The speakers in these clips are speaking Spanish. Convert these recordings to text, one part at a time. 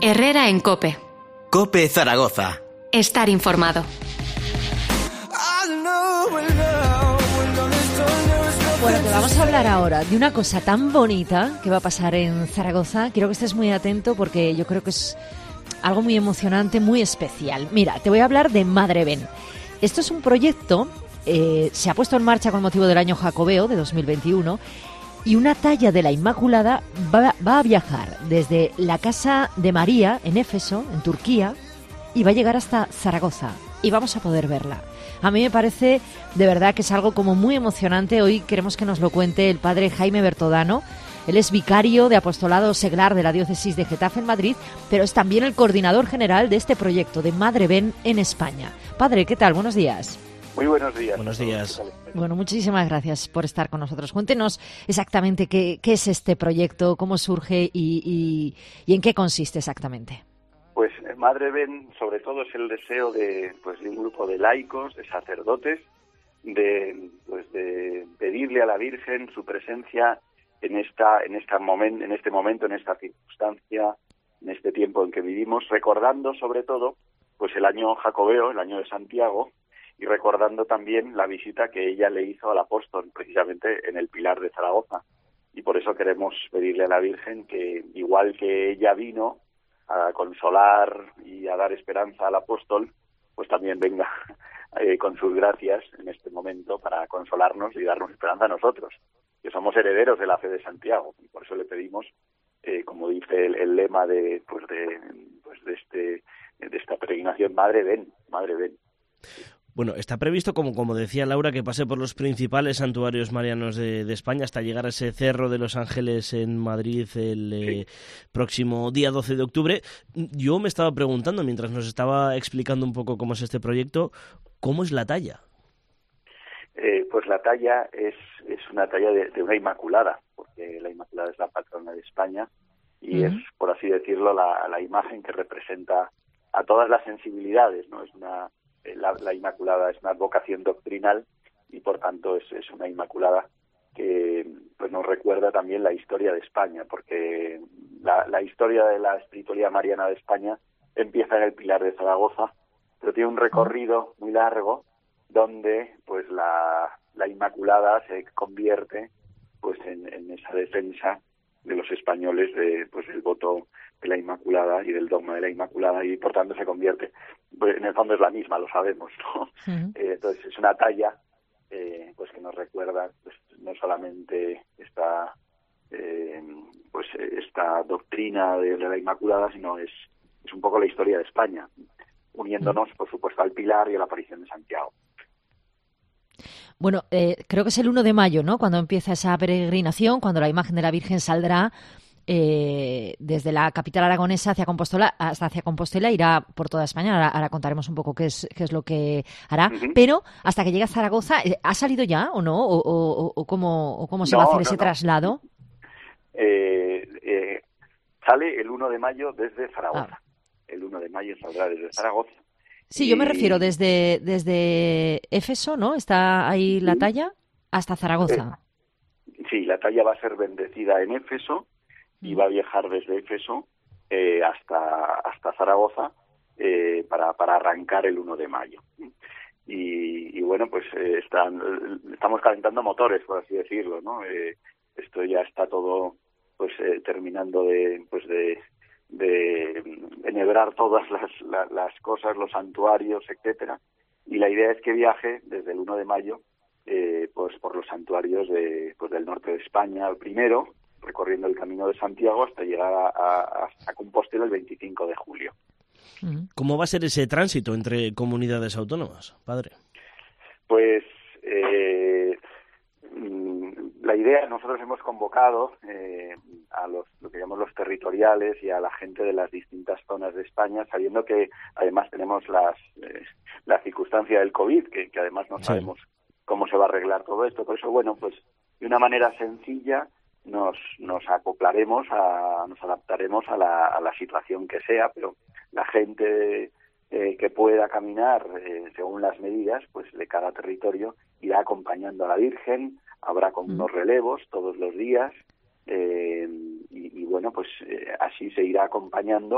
Herrera en COPE. COPE Zaragoza. Estar informado. Bueno, te vamos a hablar ahora de una cosa tan bonita que va a pasar en Zaragoza. Quiero que estés muy atento porque yo creo que es algo muy emocionante, muy especial. Mira, te voy a hablar de Madre Ven. Esto es un proyecto, se ha puesto en marcha con motivo del año Jacobeo de 2021 y una talla de la Inmaculada va a viajar desde la Casa de María en Éfeso, en Turquía, y va a llegar hasta Zaragoza y vamos a poder verla. A mí me parece de verdad que es algo como muy emocionante. Hoy queremos que nos lo cuente el padre Jaime Bertodano. Él es vicario de apostolado seglar de la diócesis de Getafe en Madrid, pero es también el coordinador general de este proyecto de Madre Ven en España. Padre, ¿qué tal? Buenos días. Muy buenos días. Buenos días. Bueno, muchísimas gracias por estar con nosotros. Cuéntenos exactamente qué es este proyecto, cómo surge y en qué consiste exactamente. Pues Madre Ven, sobre todo, es el deseo de un grupo de laicos, de sacerdotes, de pedirle a la Virgen su presencia en este momento, en esta circunstancia, en este tiempo en que vivimos, recordando sobre todo pues el año Jacobeo, el año de Santiago, y recordando también la visita que ella le hizo al apóstol, precisamente en el Pilar de Zaragoza. Y por eso queremos pedirle a la Virgen que, igual que ella vino a consolar y a dar esperanza al apóstol, pues también venga con sus gracias en este momento para consolarnos y darnos esperanza a nosotros, que somos herederos de la fe de Santiago. Y por eso le pedimos, como dice el lema de esta peregrinación, Madre Ven, Madre Ven. Bueno, está previsto, como decía Laura, que pase por los principales santuarios marianos de España hasta llegar a ese Cerro de los Ángeles en Madrid el próximo día 12 de octubre. Yo me estaba preguntando, mientras nos estaba explicando un poco cómo es este proyecto, ¿cómo es la talla? Pues la talla es una talla de una Inmaculada, porque la Inmaculada es la patrona de España y es, por así decirlo, la imagen que representa a todas las sensibilidades, ¿no? La Inmaculada es una advocación doctrinal y por tanto es una Inmaculada que pues nos recuerda también la historia de España, porque la historia de la espiritualidad mariana de España empieza en el Pilar de Zaragoza, pero tiene un recorrido muy largo donde pues la Inmaculada se convierte pues en esa defensa de los españoles del voto de la Inmaculada y del dogma de la Inmaculada, y por tanto se convierte, pues en el fondo es la misma, lo sabemos, ¿no? Entonces es una talla pues que nos recuerda pues no solamente esta doctrina de la Inmaculada, sino es un poco la historia de España, uniéndonos por supuesto al Pilar y a la aparición de Santiago. Bueno, creo que es el 1 de mayo, ¿no?, cuando empieza esa peregrinación, cuando la imagen de la Virgen saldrá desde la capital aragonesa hacia Compostela, irá por toda España. Ahora contaremos un poco qué es lo que hará. Pero hasta que llegue a Zaragoza, ¿ha salido ya o no? ¿O cómo se va a hacer ese traslado? Sale el 1 de mayo desde Zaragoza. El 1 de mayo saldrá desde Zaragoza. Sí, yo me refiero desde Éfeso, ¿no? ¿Está ahí la talla? Hasta Zaragoza. Sí, la talla va a ser bendecida en Éfeso y va a viajar desde Éfeso hasta Zaragoza para arrancar el 1 de mayo. Y bueno, pues estamos calentando motores, por así decirlo, ¿no? Esto ya está todo pues terminando de enhebrar todas las cosas, los santuarios, etcétera, y la idea es que viaje desde el 1 de mayo pues por los santuarios del norte de España primero, recorriendo el Camino de Santiago hasta llegar a Compostela el 25 de julio. ¿Cómo va a ser ese tránsito entre comunidades autónomas, padre? Pues la idea, nosotros hemos convocado a lo que llamamos los territoriales y a la gente de las distintas zonas de España, sabiendo que además tenemos la circunstancia del COVID, que además no sabemos cómo se va a arreglar todo esto. Por eso, bueno, pues de una manera sencilla nos acoplaremos, nos adaptaremos a la situación que sea, pero la gente que pueda caminar según las medidas, pues de cada territorio irá acompañando a la Virgen, habrá con unos relevos todos los días y bueno, pues así se irá acompañando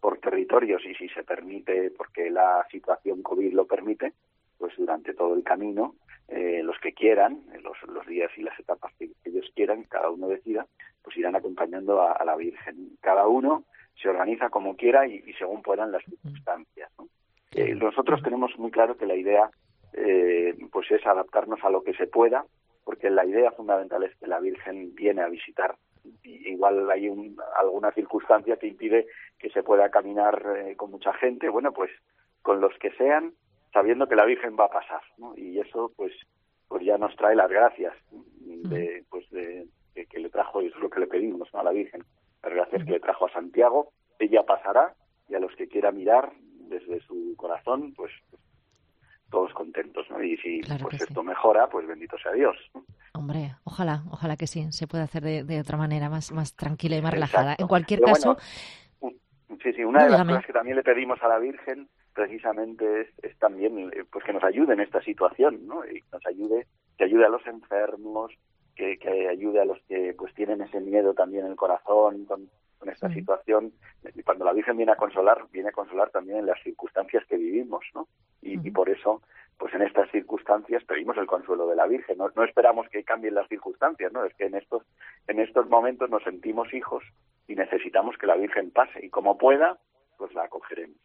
por territorios y si se permite, porque la situación COVID lo permite, pues durante todo el camino, los que quieran, los días y las etapas que ellos quieran, cada uno decida, pues irán acompañando a la Virgen. Cada uno se organiza como quiera y según puedan las circunstancias, ¿no? Nosotros tenemos muy claro que la idea pues es adaptarnos a lo que se pueda, porque la idea fundamental es que la Virgen viene a visitar. Igual hay alguna circunstancia que impide que se pueda caminar con mucha gente, bueno, pues con los que sean, sabiendo que la Virgen va a pasar, ¿no? Y eso pues ya nos trae las gracias de que le trajo, y eso es lo que le pedimos, ¿no?, a la Virgen, las gracias que le trajo a Santiago. Ella pasará y a los que quiera mirar desde su corazón, pues todos contentos, ¿no? Y si claro pues esto sí. mejora, pues bendito sea Dios. Hombre, ojalá que sí, se pueda hacer de otra manera, más tranquila y más Exacto. relajada. En cualquier Pero caso... Bueno, sí, una no, de las dígame. cosas que también le pedimos a la Virgen precisamente es también pues que nos ayude en esta situación, ¿no? Y que ayude a los enfermos, que ayude a los que pues tienen ese miedo también en el corazón con esta situación. Y cuando la Virgen viene a consolar también en las circunstancias que vivimos, ¿no? Y por eso, pues en estas circunstancias pedimos el consuelo de la Virgen. No esperamos que cambien las circunstancias, ¿no? Es que en estos momentos nos sentimos hijos y necesitamos que la Virgen pase. Y como pueda, pues la acogeremos.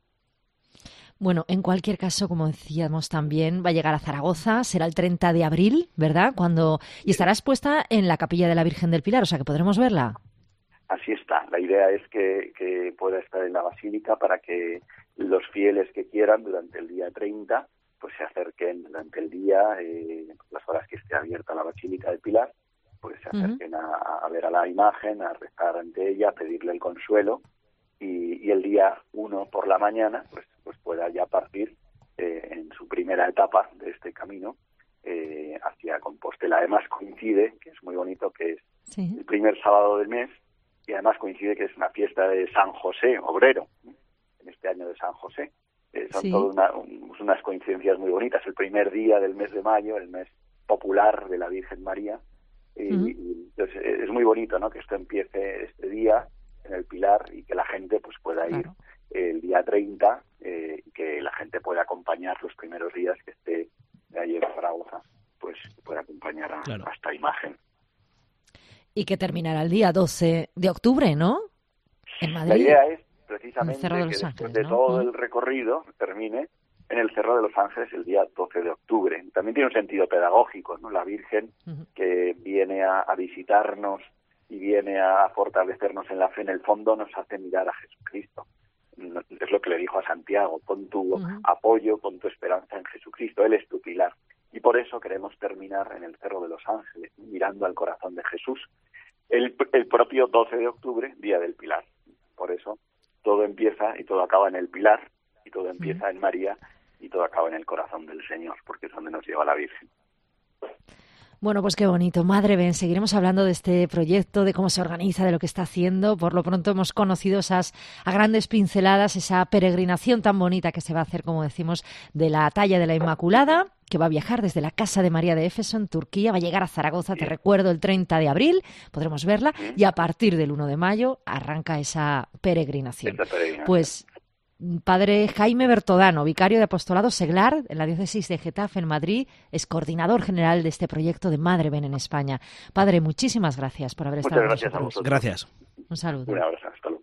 Bueno, en cualquier caso, como decíamos también, va a llegar a Zaragoza, será el 30 de abril, ¿verdad? Y estará expuesta en la Capilla de la Virgen del Pilar, o sea que podremos verla. Así está. La idea es que pueda estar en la Basílica para que los fieles que quieran durante el día 30 pues se acerquen durante el día, las horas que esté abierta la Basílica del Pilar, pues se acerquen a ver a la imagen, a rezar ante ella, a pedirle el consuelo y el día 1 por la mañana pues pueda ya partir en su primera etapa de este camino hacia Compostela. Además coincide, que es muy bonito, que es el primer sábado del mes y además coincide que es una fiesta de San José, obrero, en este año de San José. Son todas unas coincidencias muy bonitas. El primer día del mes de mayo, el mes popular de la Virgen María. Y entonces es muy bonito, ¿no?, que esto empiece este día en el Pilar y que la gente pues pueda ir el día 30 y que la gente pueda acompañar los primeros días que esté allí en Zaragoza, pues pueda acompañar a esta imagen. Y que terminará el día 12 de octubre, ¿no? En Madrid. La idea es precisamente que después Ángeles, de ¿no? todo el recorrido termine en el Cerro de los Ángeles el día 12 de octubre. También tiene un sentido pedagógico, ¿no? La Virgen que viene a visitarnos y viene a fortalecernos en la fe, en el fondo nos hace mirar a Jesucristo. Es lo que le dijo a Santiago: pon tu apoyo, pon tu esperanza en Jesucristo, Él es tu pilar. Y por eso queremos terminar en el Cerro de los Ángeles, mirando al corazón de Jesús, el propio 12 de octubre, Día del Pilar. Por eso todo empieza y todo acaba en el Pilar, y todo empieza en María, y todo acaba en el corazón del Señor, porque es donde nos lleva la Virgen. Bueno, pues qué bonito. Madre Ben, seguiremos hablando de este proyecto, de cómo se organiza, de lo que está haciendo. Por lo pronto hemos conocido a grandes pinceladas, esa peregrinación tan bonita que se va a hacer, como decimos, de la talla de la Inmaculada, que va a viajar desde la Casa de María de Éfeso en Turquía, va a llegar a Zaragoza, te recuerdo, el 30 de abril, podremos verla, y a partir del 1 de mayo arranca esa peregrinación. Pues Padre Jaime Bertodano, vicario de Apostolado Seglar en la diócesis de Getafe en Madrid, es coordinador general de este proyecto de Madre Ben en España. Padre, muchísimas gracias por haber estado con nosotros. Gracias. Un saludo. Un abrazo, hasta luego.